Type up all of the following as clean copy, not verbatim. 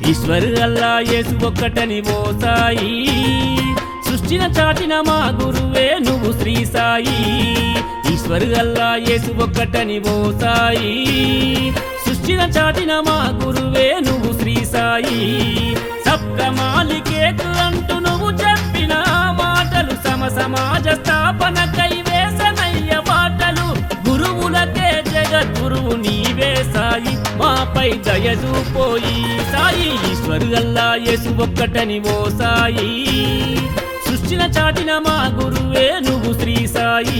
ఈశ్వరు అల్లా యేసు ఒక్కటని ఓ సాయి సృష్టిన చాటిన మా గురువే నువ్వు శ్రీ సాయి ఈశ్వరు అల్లా యేసు ఒక్కటని ఓ సాయి సృష్టిన చాటిన మా గురువే నువ్వు శ్రీ సాయి సప్త మాలికేకు అంటూ నువ్వు చెప్పిన మాటలు సమాజ స్థాపనకై వేసనయ్య బాటలు గురువులకే జగద్గురువు నీవే సాయి మాపై దయచూపోయి సాయి ఈశ్వరు అల్లా యేసు ఒక్కటని ఓ సాయి సృష్టిన చాటిన మా గురువే నువ్వు శ్రీ సాయి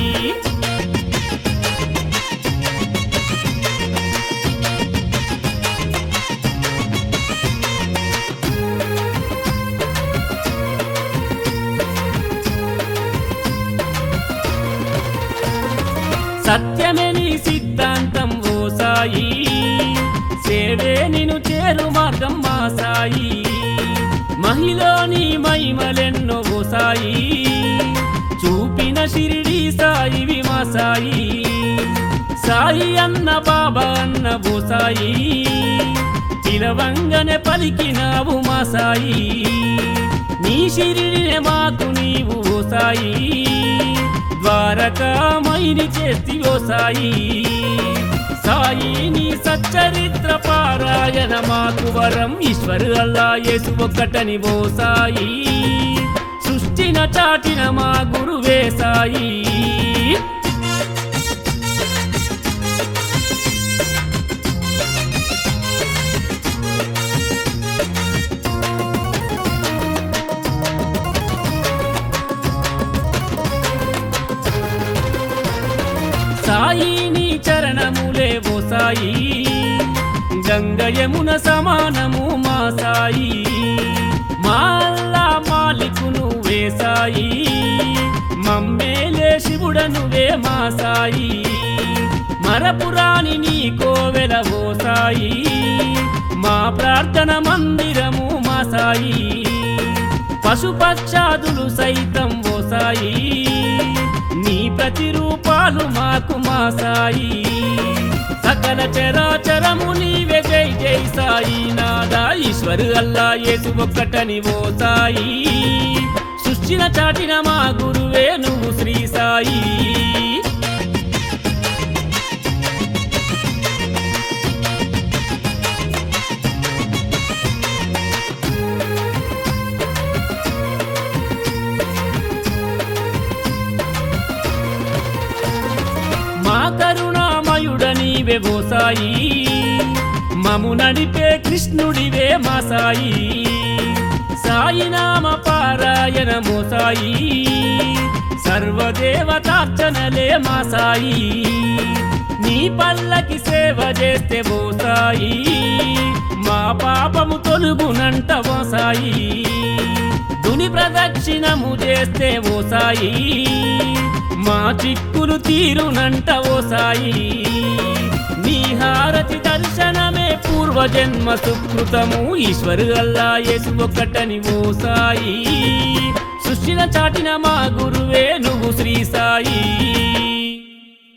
సత్యమే నీ సిద్ధాంతం ఓ సాయి సేవే నిను చేరు మార్గం మా సాయి మహిలోని మహిమలెన్నో ఓ సాయి చూపిన షిరిడి సాయివి మా సాయి సాయి అన్న బాబా అన్న ఓ సాయి పిలవంగనే పలికినావు మా సాయి నీ షిరిడినే మాకు నీవు ఓ సాయి ద్వారకామయిని చేస్తివో సాయి సాయి నీ సచ్చరిత్ర పారాయణ మాకు వరం ఈశ్వరు అల్లా యేసు ఒక్కటని ఓ సాయి సృష్టిన చాటిన మా గురువే సాయి సాయి నీ చరణములే ఓ సాయి గంగ యమున సమానము మా సాయి మా అల్లా మాలికు నువ్వే సాయి మమ్మేలే శివుడ నువ్వే మా సాయి మరపురాని నీ కోవెల ఓ సాయి మా ప్రార్థన మందిరము మా సాయి పశుపక్షాదులు సైతం ఓ సాయి నీ ప్రతిరూపాలు మాకు మా సాయి సకల చరాచరము నీవే జై జై సాయి నాదా ఈశ్వరు అల్లా యేసు ఒక్కటని ఓ సాయి సృష్టిన చాటిన మా గురువే నువ్వు శ్రీ సాయి మా కరుణామయుడ నీవే ఓ సాయి మము నడిపే కృష్ణుడివే మా సాయి సాయి నామ పారాయణమో సాయి సర్వదేవతార్చనలే మా సాయి నీ పల్లకి సేవ చేస్తే ఓ సాయి మా పాపము తొలుగునంట ఓ సాయి దుని ప్రదక్షిణము చేస్తే ఓ సాయి మా చిక్కులు తీరునంట ఓ సాయి నీ హారతి దర్శనమే పూర్వజన్మ సుకృతము ఈశ్వరు అల్లా యేసు ఒక్కటని ఓ సాయి సృష్టిన చాటిన మా గురువే నువ్వు శ్రీ సాయి